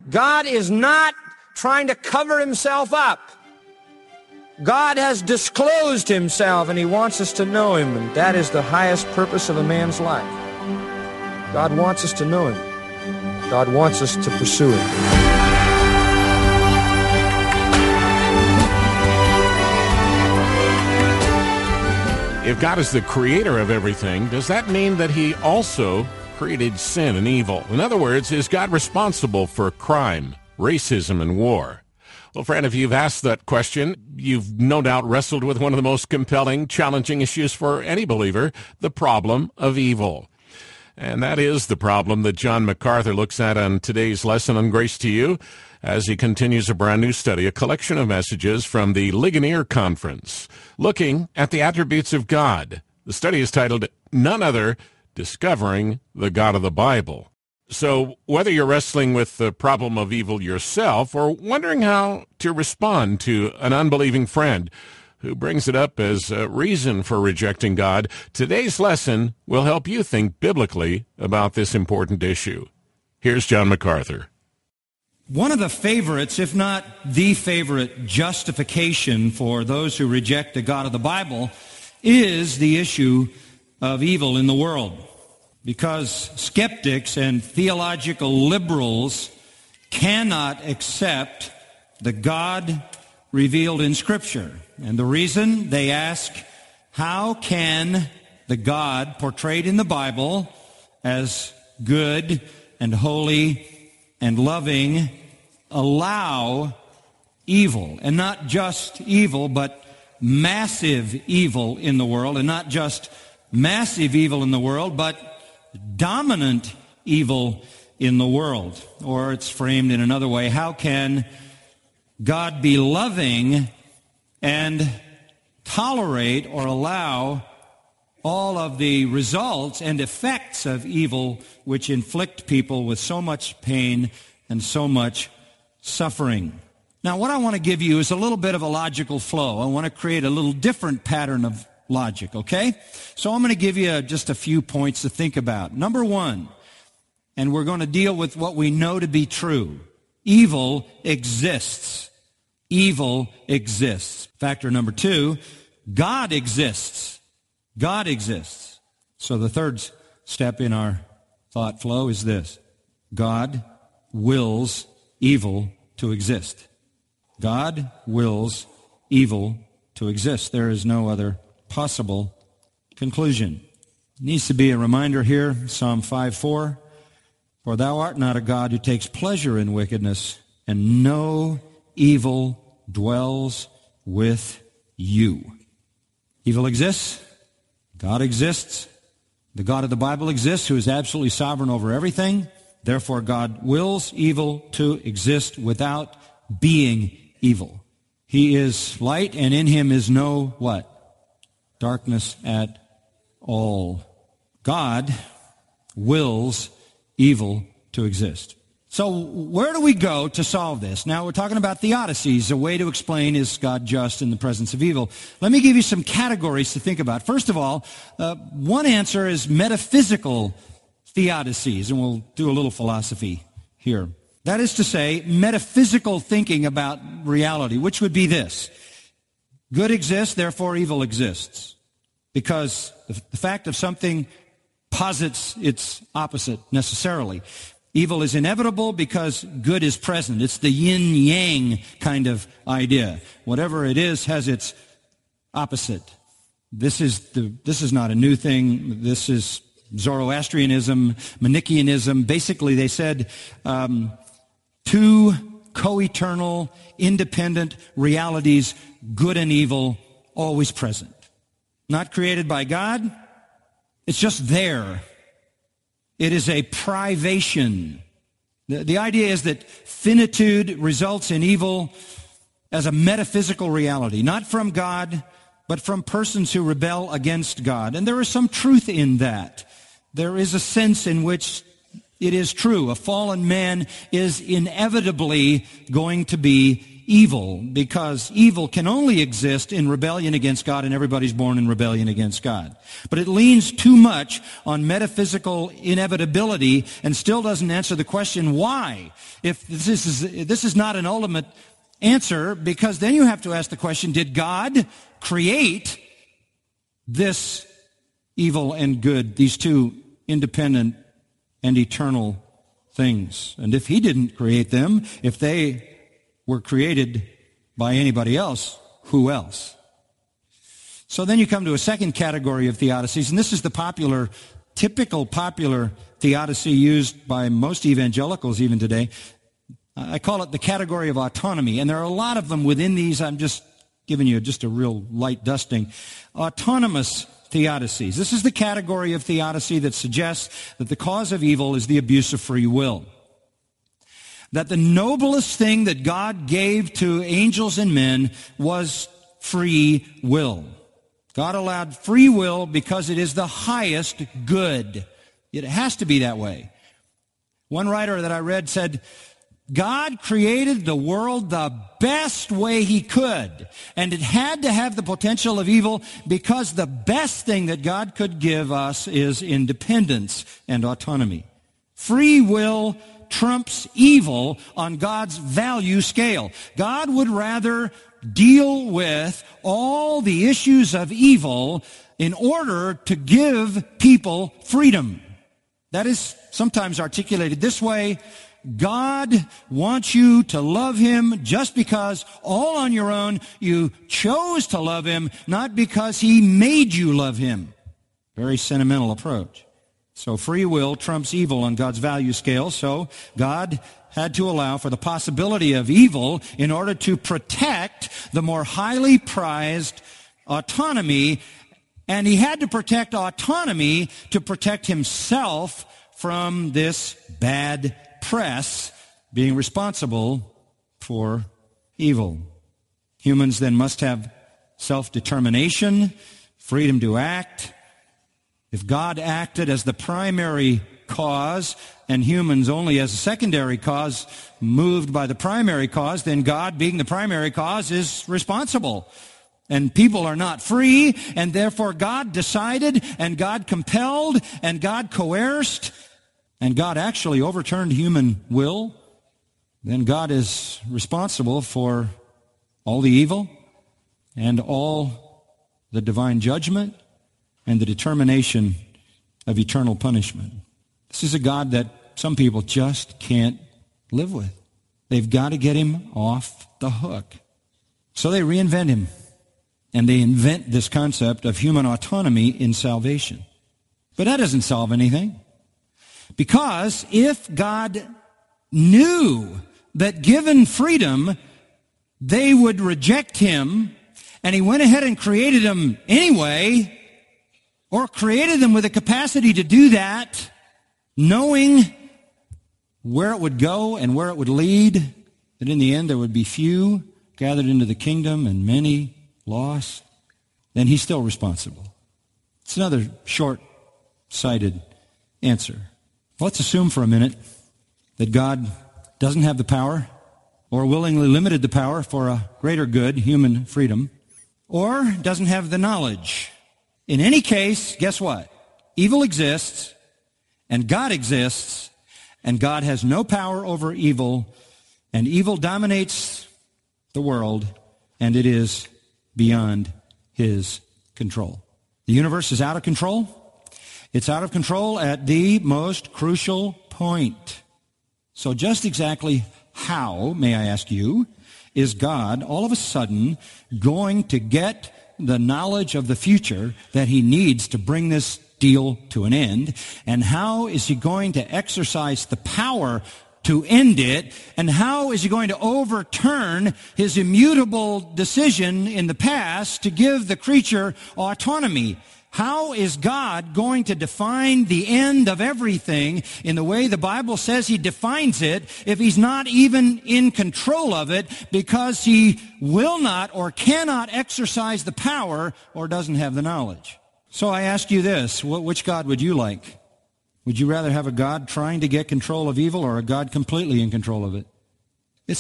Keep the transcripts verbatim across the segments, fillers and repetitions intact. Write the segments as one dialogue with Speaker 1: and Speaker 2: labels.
Speaker 1: God is not trying to cover himself up. God has disclosed himself, and he wants us to know him, and that is the highest purpose of a man's life. God wants us to know him. God wants us to pursue him.
Speaker 2: If God is the creator of everything, does that mean that he also created sin and evil? In other words, is God responsible for crime, racism, and war? Well, friend, if you've asked that question, you've no doubt wrestled with one of the most compelling, challenging issues for any believer, the problem of evil. And that is the problem that John MacArthur looks at on today's lesson on Grace to You as he continues a brand new study, a collection of messages from the Ligonier Conference, looking at the attributes of God. The study is titled, None Other, Discovering the God of the Bible. So whether you're wrestling with the problem of evil yourself or wondering how to respond to an unbelieving friend who brings it up as a reason for rejecting God, today's lesson will help you think biblically about this important issue. Here's John MacArthur.
Speaker 3: One of the favorites, if not the favorite justification for those who reject the God of the Bible is the issue of evil in the world. Because skeptics and theological liberals cannot accept the God revealed in Scripture. And the reason, they ask, how can the God portrayed in the Bible as good and holy and loving allow evil? And not just evil, but massive evil in the world. And not just massive evil in the world, but dominant evil in the world. Or it's framed in another way, how can God be loving and tolerate or allow all of the results and effects of evil which inflict people with so much pain and so much suffering? Now, what I want to give you is a little bit of a logical flow. I want to create a little different pattern of logic, okay? So I'm going to give you just a few points to think about. Number one, and we're going to deal with what we know to be true. Evil exists. Evil exists. Factor number two, God exists. God exists. So the third step in our thought flow is this. God wills evil to exist. God wills evil to exist. There is no other possible conclusion. It needs to be a reminder here, Psalm five four, for thou art not a God who takes pleasure in wickedness, and no evil dwells with you. Evil exists. God exists. The God of the Bible exists, who is absolutely sovereign over everything. Therefore, God wills evil to exist without being evil. He is light, and in him is no what? Darkness at all. God wills evil to exist. So where do we go to solve this? Now, we're talking about theodicies. A way to explain, is God just in the presence of evil? Let me give you some categories to think about. First of all, uh, one answer is metaphysical theodicies, and we'll do a little philosophy here. That is to say, metaphysical thinking about reality, which would be this. Good exists, therefore evil exists. Because the, the fact of something posits its opposite necessarily. Evil is inevitable because good is present. It's the yin-yang kind of idea. Whatever it is has its opposite. This is the, this is not a new thing. This is Zoroastrianism, Manichaeanism. Basically, they said um, two co-eternal, independent realities, good and evil, always present. Not created by God. It's just there. It is a privation. The, the idea is that finitude results in evil as a metaphysical reality, not from God, but from persons who rebel against God. And there is some truth in that. There is a sense in which it is true. A fallen man is inevitably going to be evil, because evil can only exist in rebellion against God, and everybody's born in rebellion against God. But it leans too much on metaphysical inevitability and still doesn't answer the question why. If this is, this is not an ultimate answer, because then you have to ask the question, did God create this evil and good, these two independent and eternal things? And if he didn't create them, if they were created by anybody else, who else? So then you come to a second category of theodicies, and this is the popular, typical popular theodicy used by most evangelicals even today. I call it the category of autonomy, and there are a lot of them within these. I'm just giving you just a real light dusting. Autonomous theodicies. This is the category of theodicy that suggests that the cause of evil is the abuse of free will. That the noblest thing that God gave to angels and men was free will. God allowed free will because it is the highest good. It has to be that way. One writer that I read said, God created the world the best way he could, and it had to have the potential of evil because the best thing that God could give us is independence and autonomy. Free will trumps evil on God's value scale. God would rather deal with all the issues of evil in order to give people freedom. That is sometimes articulated this way: God wants you to love him just because all on your own you chose to love him, not because he made you love him. Very sentimental approach. So free will trumps evil on God's value scale. So God had to allow for the possibility of evil in order to protect the more highly prized autonomy. And he had to protect autonomy to protect himself from this bad press being responsible for evil. Humans then must have self-determination, freedom to act. If God acted as the primary cause and humans only as a secondary cause, moved by the primary cause, then God, being the primary cause, is responsible. And people are not free, and therefore God decided, and God compelled, and God coerced, and God actually overturned human will. Then God is responsible for all the evil and all the divine judgment and the determination of eternal punishment. This is a God that some people just can't live with. They've got to get him off the hook. So they reinvent him, and they invent this concept of human autonomy in salvation. But that doesn't solve anything. Because if God knew that given freedom, they would reject him, and he went ahead and created them anyway, or created them with the capacity to do that, knowing where it would go and where it would lead, that in the end there would be few gathered into the kingdom and many lost, then he's still responsible. It's another short-sighted answer. Let's assume for a minute that God doesn't have the power, or willingly limited the power for a greater good, human freedom, or doesn't have the knowledge. In any case, guess what? Evil exists, and God exists, and God has no power over evil, and evil dominates the world, and it is beyond his control. The universe is out of control. It's out of control at the most crucial point. So just exactly how, may I ask you, is God all of a sudden going to get the knowledge of the future that he needs to bring this deal to an end? And how is he going to exercise the power to end it? And how is he going to overturn his immutable decision in the past to give the creature autonomy? How is God going to define the end of everything in the way the Bible says he defines it if he's not even in control of it because he will not or cannot exercise the power or doesn't have the knowledge? So I ask you this, which God would you like? Would you rather have a God trying to get control of evil or a God completely in control of it? It's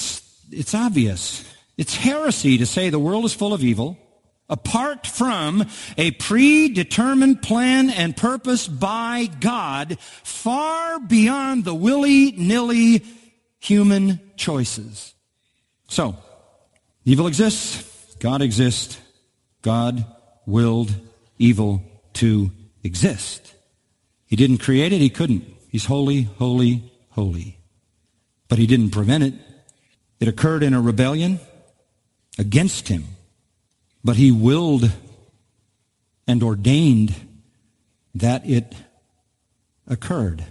Speaker 3: it's obvious. It's heresy to say the world is full of evil apart from a predetermined plan and purpose by God far beyond the willy-nilly human choices. So, evil exists, God exists, God willed evil to exist. He didn't create it, he couldn't. He's holy, holy, holy. But he didn't prevent it. It occurred in a rebellion against him. But he willed and ordained that it occurred.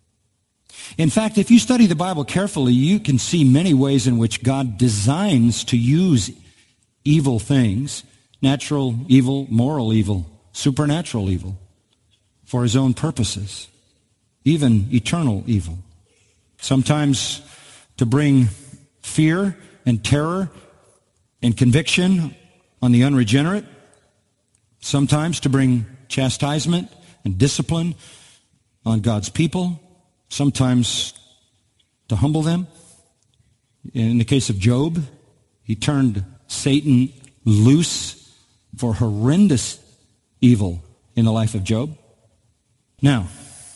Speaker 3: In fact, if you study the Bible carefully, you can see many ways in which God designs to use evil things, natural evil, moral evil, supernatural evil, for his own purposes, even eternal evil. Sometimes to bring fear and terror and conviction on the unregenerate, sometimes to bring chastisement and discipline on God's people, sometimes to humble them. In the case of Job, he turned Satan loose for horrendous evil in the life of Job. Now,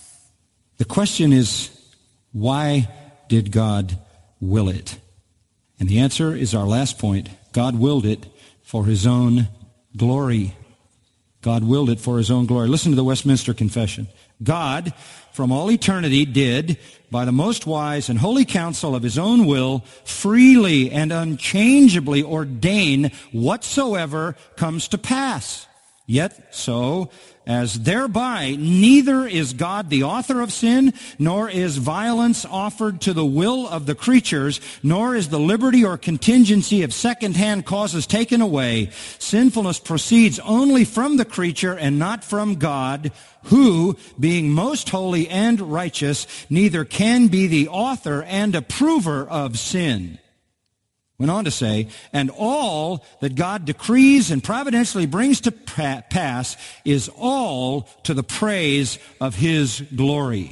Speaker 3: the question is, why did God will it? And the answer is our last point. God willed it for his own glory. God willed it for his own glory. Listen to the Westminster Confession. God, from all eternity, did, by the most wise and holy counsel of his own will, freely and unchangeably ordain whatsoever comes to pass. Yet so, as thereby neither is God the author of sin, nor is violence offered to the will of the creatures, nor is the liberty or contingency of second-hand causes taken away. Sinfulness proceeds only from the creature and not from God, who, being most holy and righteous, neither can be the author and approver of sin. Went on to say, and all that God decrees and providentially brings to pass is all to the praise of his glory.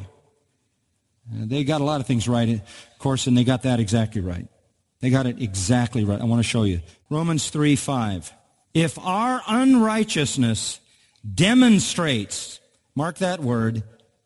Speaker 3: And they got a lot of things right, of course, and they got that exactly right. They got it exactly right. I want to show you. Romans three five. If our unrighteousness demonstrates, mark that word,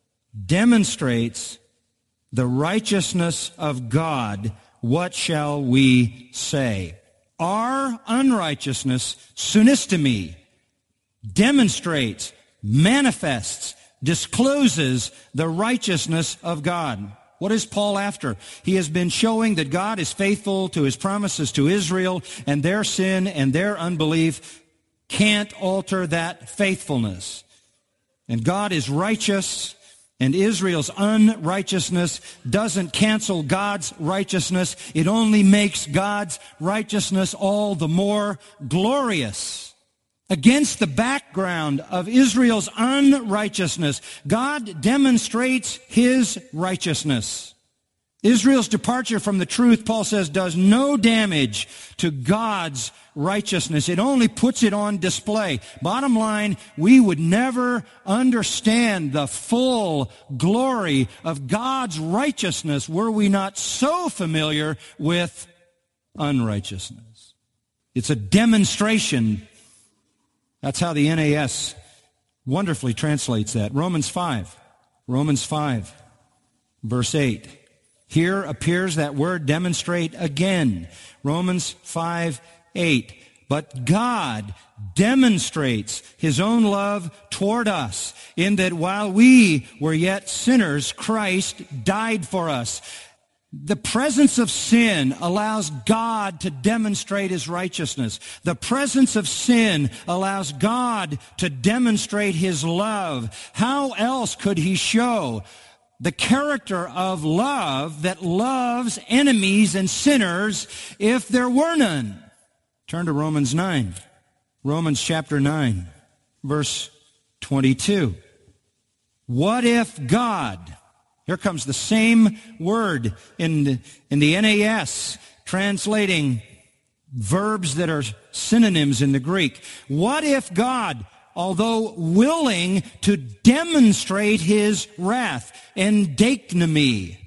Speaker 3: demonstrates the righteousness of God, what shall we say? Our unrighteousness, sunistemi, demonstrates, manifests, discloses the righteousness of God. What is Paul after? He has been showing that God is faithful to his promises to Israel, and their sin and their unbelief can't alter that faithfulness. And God is righteous, and Israel's unrighteousness doesn't cancel God's righteousness. It only makes God's righteousness all the more glorious. Against the background of Israel's unrighteousness, God demonstrates his righteousness. Israel's departure from the truth, Paul says, does no damage to God's righteousness. It only puts it on display. Bottom line, we would never understand the full glory of God's righteousness were we not so familiar with unrighteousness. It's a demonstration. That's how the N A S wonderfully translates that. Romans five. Romans five, verse eight. Here appears that word demonstrate again. Romans five eight. But God demonstrates his own love toward us in that while we were yet sinners, Christ died for us. The presence of sin allows God to demonstrate his righteousness. The presence of sin allows God to demonstrate his love. How else could he show the character of love that loves enemies and sinners if there were none? Turn to Romans nine. Romans chapter nine, verse twenty-two. What if God, here comes the same word in the, in the N A S, translating verbs that are synonyms in the Greek. What if God, although willing to demonstrate his wrath, endechnomy,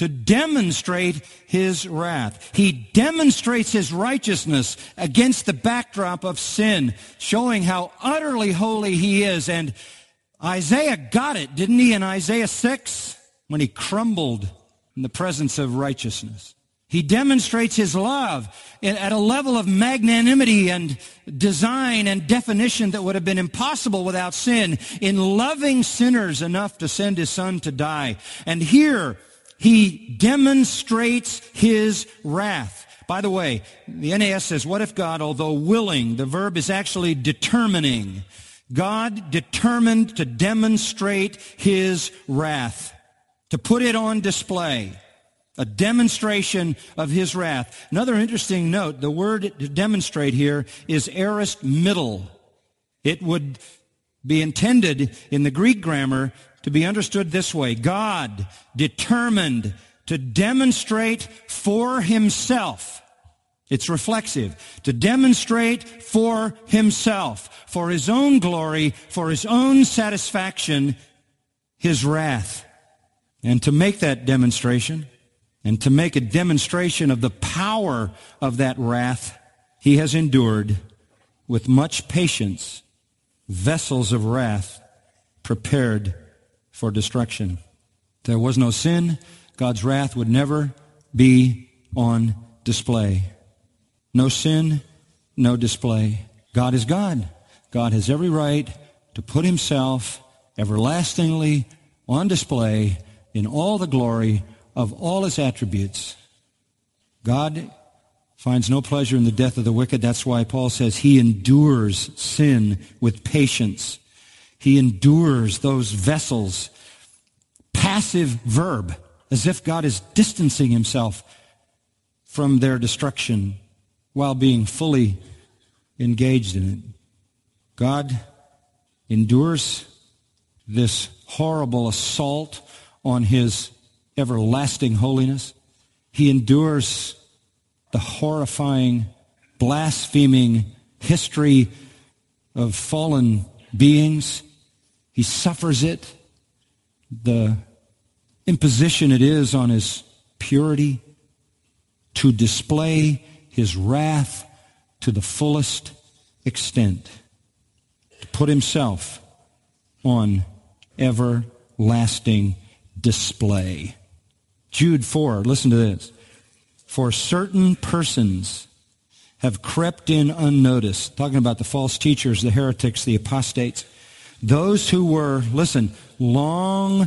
Speaker 3: to demonstrate his wrath. He demonstrates his righteousness against the backdrop of sin, showing how utterly holy he is. And Isaiah got it, didn't he, in Isaiah six, when he crumbled in the presence of righteousness. He demonstrates his love at a level of magnanimity and design and definition that would have been impossible without sin, in loving sinners enough to send his son to die. And here, he demonstrates his wrath. By the way, the N A S says, what if God, although willing, the verb is actually determining. God determined to demonstrate his wrath, to put it on display. A demonstration of his wrath. Another interesting note, the word to demonstrate here is aorist middle. It would be intended in the Greek grammar to be understood this way. God determined to demonstrate for himself. It's reflexive. To demonstrate for himself, for his own glory, for his own satisfaction, his wrath. And to make that demonstration, and to make a demonstration of the power of that wrath, he has endured with much patience vessels of wrath prepared for destruction. If there was no sin, God's wrath would never be on display. No sin, no display. God is God. God has every right to put himself everlastingly on display in all the glory of all his attributes. God finds no pleasure in the death of the wicked. That's why Paul says he endures sin with patience. He endures those vessels. Passive verb, as if God is distancing himself from their destruction while being fully engaged in it. God endures this horrible assault on his everlasting holiness. He endures the horrifying, blaspheming history of fallen beings. He suffers it, the imposition it is on his purity to display his wrath to the fullest extent, to put himself on everlasting display. Jude four, listen to this. For certain persons have crept in unnoticed, talking about the false teachers, the heretics, the apostates, those who were, listen, long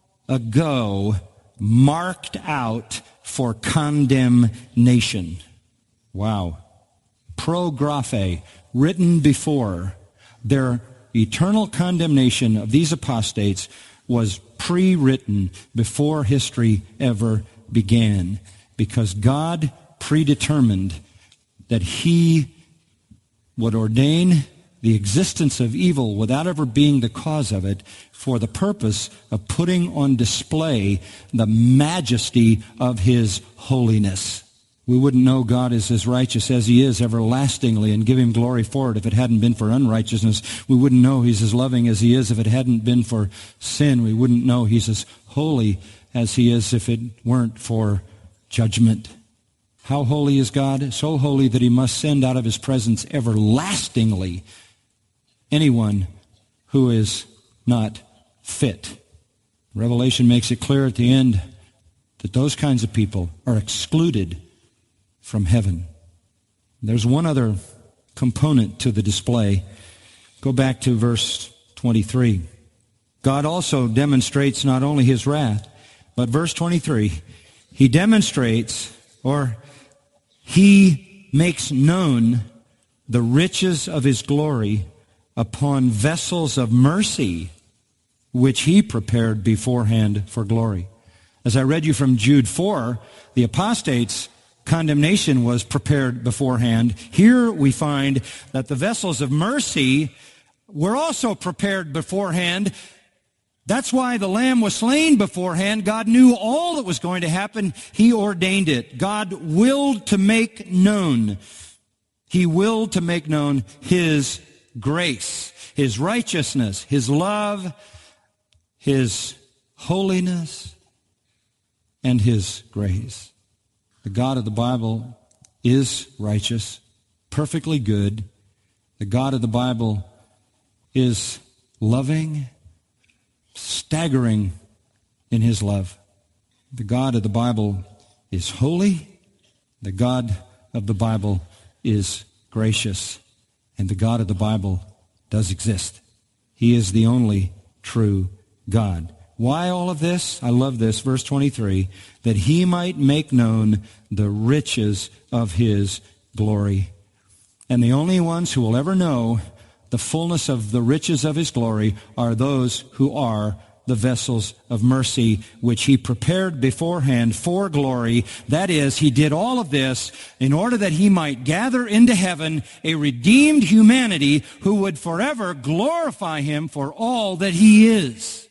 Speaker 3: ago marked out for condemnation. Wow. Prographe, written before. Their eternal condemnation of these apostates was pre-written before history ever began, because God predetermined that he would ordain the existence of evil without ever being the cause of it, for the purpose of putting on display the majesty of his holiness. We wouldn't know God is as righteous as he is everlastingly and give him glory for it if it hadn't been for unrighteousness. We wouldn't know he's as loving as he is if it hadn't been for sin. We wouldn't know he's as holy as he is if it weren't for judgment. How holy is God? So holy that he must send out of his presence everlastingly anyone who is not fit. Revelation makes it clear at the end that those kinds of people are excluded from heaven. There's one other component to the display. Go back to verse twenty-three. God also demonstrates not only his wrath, but verse twenty-three, he demonstrates, or he makes known the riches of his glory upon vessels of mercy, which he prepared beforehand for glory. As I read you from Jude four, the apostates' condemnation was prepared beforehand. Here we find that the vessels of mercy were also prepared beforehand. That's why the Lamb was slain beforehand. God knew all that was going to happen. He ordained it. God willed to make known. He willed to make known his grace, his righteousness, his love, his holiness. and his grace. The God of the Bible is righteous, perfectly good. The God of the Bible is loving, staggering in his love. The God of the Bible is holy. The God of the Bible is gracious. And the God of the Bible does exist. He is the only true God. Why all of this? I love this, verse twenty-three, that he might make known the riches of his glory. And the only ones who will ever know the fullness of the riches of his glory are those who are the vessels of mercy, which he prepared beforehand for glory. That is, he did all of this in order that he might gather into heaven a redeemed humanity who would forever glorify him for all that he is.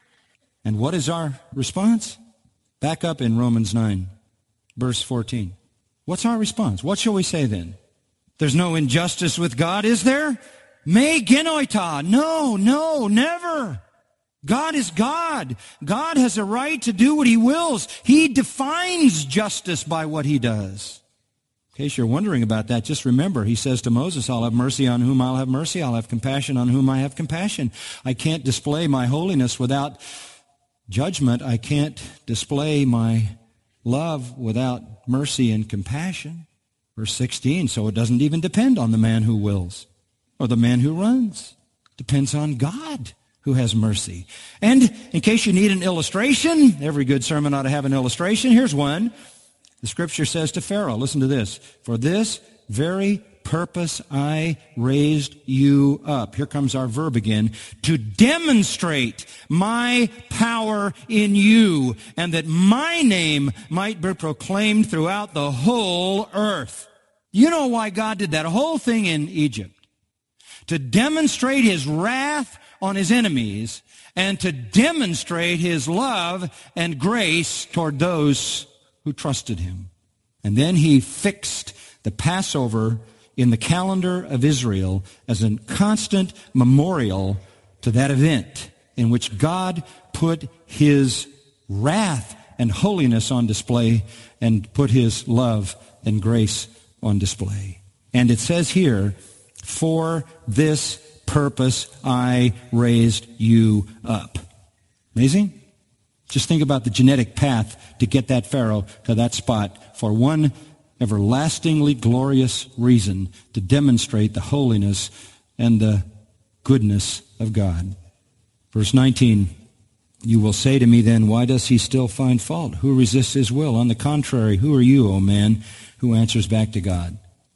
Speaker 3: And what is our response? Back up in Romans nine, verse fourteen. What's our response? What shall we say then? There's no injustice with God, is there? Me genoita. No, no, never. God is God. God has a right to do what he wills. He defines justice by what he does. In case you're wondering about that, just remember, he says to Moses, I'll have mercy on whom I'll have mercy. I'll have compassion on whom I have compassion. I can't display my holiness without judgment. I can't display my love without mercy and compassion. Verse sixteen, so it doesn't even depend on the man who wills or the man who runs. It depends on God who has mercy. And in case you need an illustration, every good sermon ought to have an illustration. Here's one. The scripture says to Pharaoh, listen to this, for this very purpose I raised you up. Here comes our verb again, to demonstrate my power in you, and that my name might be proclaimed throughout the whole earth. You know why God did that whole thing in Egypt? To demonstrate his wrath on his enemies, and to demonstrate his love and grace toward those who trusted him. And then he fixed the Passover in the calendar of Israel as a constant memorial to that event in which God put his wrath and holiness on display and put his love and grace on display. And it says here, for this purpose I raised you up. Amazing? Just think about the genetic path to get that Pharaoh to that spot for one everlastingly glorious reason, to demonstrate the holiness and the goodness of God. Verse nineteen, you will say to me then, why does he still find fault? Who resists his will? On the contrary, who are you, O man, who answers back to God?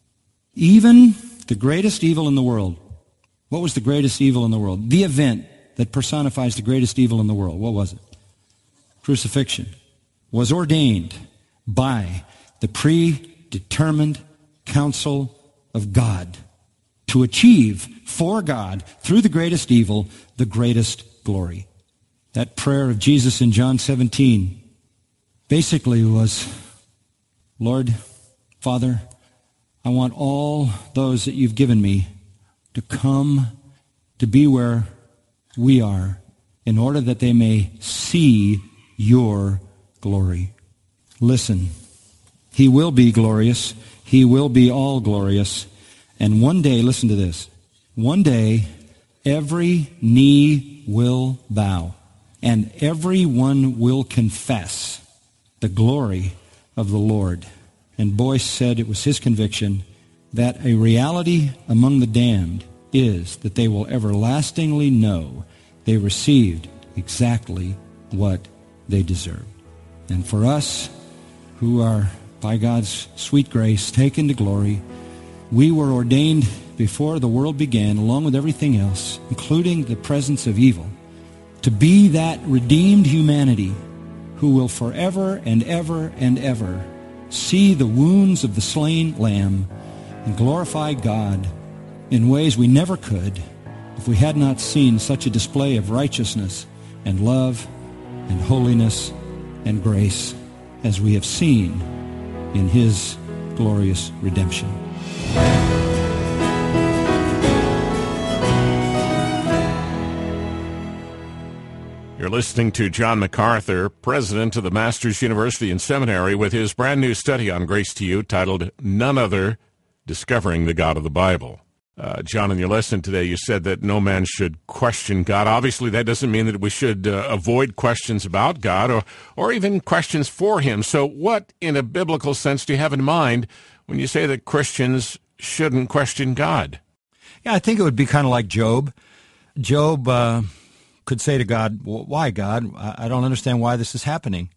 Speaker 3: Even the greatest evil in the world. What was the greatest evil in the world? The event that personifies the greatest evil in the world. What was it? Crucifixion. Was ordained by the predetermined counsel of God to achieve for God, through the greatest evil, the greatest glory. That prayer of Jesus in John seventeen basically was, Lord, Father, I want all those that you've given me to come to be where we are in order that they may see your glory. Listen, he will be glorious. He will be all glorious. And one day, listen to this, one day every knee will bow and everyone will confess the glory of the Lord. And Boyce said it was his conviction that a reality among the damned is that they will everlastingly know they received exactly what they deserved. And for us who are, by God's sweet grace, taken to glory, we were ordained before the world began, along with everything else, including the presence of evil, to be that redeemed humanity who will forever and ever and ever see the wounds of the slain Lamb and glorify God in ways we never could if we had not seen such a display of righteousness and love and holiness and grace as we have seen in his glorious redemption.
Speaker 2: You're You're listening to John MacArthur, president of the Masters University and Seminary, with his brand new study on Grace to You titled None Other, Discovering the God of the Bible. Uh, John, in your lesson today, you said that no man should question God. Obviously, that doesn't mean that we should uh, avoid questions about God or, or even questions for him. So what, in a biblical sense, do you have in mind when you say that Christians shouldn't question God?
Speaker 3: Yeah, I think it would be kind of like Job. Job uh, could say to God, why, God? I don't understand why this is happening.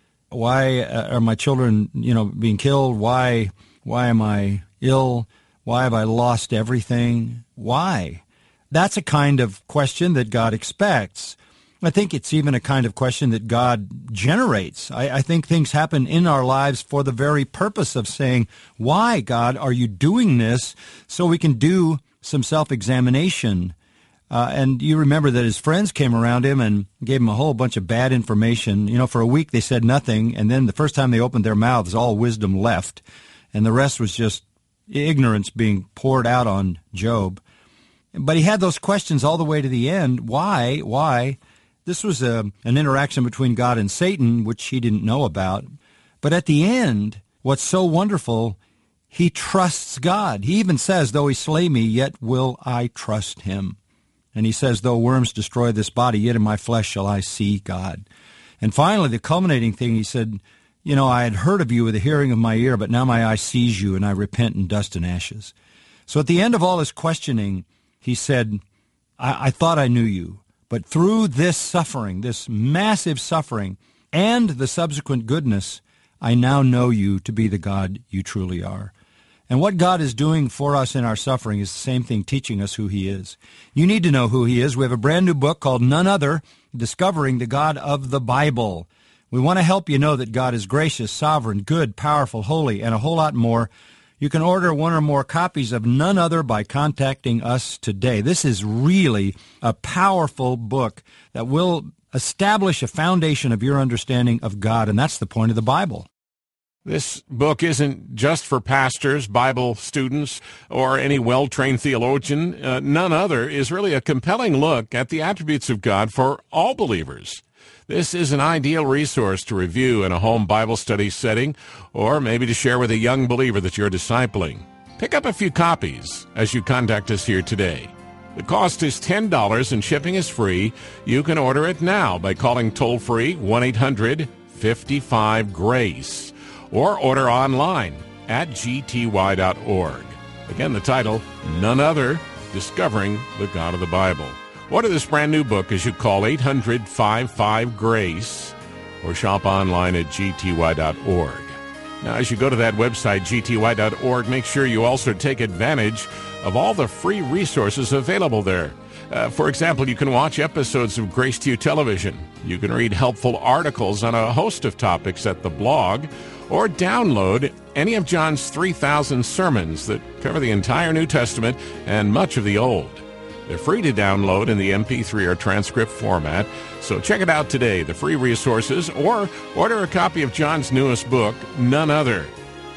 Speaker 3: Why are my children, you know, being killed? Why, why am I ill? Why have I lost everything? Why? That's a kind of question that God expects. I think it's even a kind of question that God generates. I, I think things happen in our lives for the very purpose of saying, why, God, are you doing this? So we can do some self-examination. Uh, and you remember that his friends came around him and gave him a whole bunch of bad information. You know, for a week they said nothing, and then the first time they opened their mouths, all wisdom left, and the rest was just ignorance being poured out on Job. But he had those questions all the way to the end. Why? Why? This was a, an interaction between God and Satan, which he didn't know about. But at the end, what's so wonderful, he trusts God. He even says, though he slay me, yet will I trust him. And he says, though worms destroy this body, yet in my flesh shall I see God. And finally, the culminating thing, he said, you know, I had heard of you with the hearing of my ear, but now my eye sees you, and I repent in dust and ashes. So at the end of all his questioning, he said, I, I thought I knew you, but through this suffering, this massive suffering, and the subsequent goodness, I now know you to be the God you truly are. And what God is doing for us in our suffering is the same thing, teaching us who he is. You need to know who he is. We have a brand new book called None Other, Discovering the God of the Bible. We want to help you know that God is gracious, sovereign, good, powerful, holy, and a whole lot more. You can order one or more copies of None Other by contacting us today. This is really a powerful book that will establish a foundation of your understanding of God, and that's the point of the Bible.
Speaker 2: This book isn't just for pastors, Bible students, or any well-trained theologian. Uh, None Other is really a compelling look at the attributes of God for all believers. This is an ideal resource to review in a home Bible study setting, or maybe to share with a young believer that you're discipling. Pick up a few copies as you contact us here today. The cost is ten dollars and shipping is free. You can order it now by calling toll-free one eight hundred fifty-five GRACE. Or order online at g t y dot org. Again, the title, None Other, Discovering the God of the Bible. Order this brand new book as you call eight hundred fifty-five GRACE or shop online at g t y dot org. Now, as you go to that website, g t y dot org, make sure you also take advantage of all the free resources available there. Uh, for example, you can watch episodes of Grace to You Television. You can read helpful articles on a host of topics at the blog, or download any of John's three thousand sermons that cover the entire New Testament and much of the Old. They're free to download in the M P three or transcript format, so check it out today, the free resources, or order a copy of John's newest book, None Other,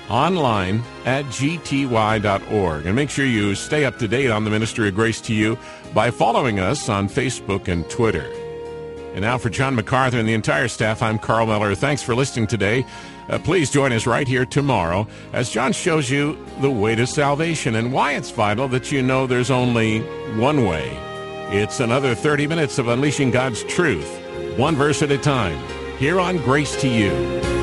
Speaker 2: online at g t y dot org. And make sure you stay up to date on the Ministry of Grace to You by following us on Facebook and Twitter. And now for John MacArthur and the entire staff, I'm Carl Miller. Thanks for listening today. Uh, please join us right here tomorrow as John shows you the way to salvation and why it's vital that you know there's only one way. It's another thirty minutes of unleashing God's truth, one verse at a time, here on Grace to You.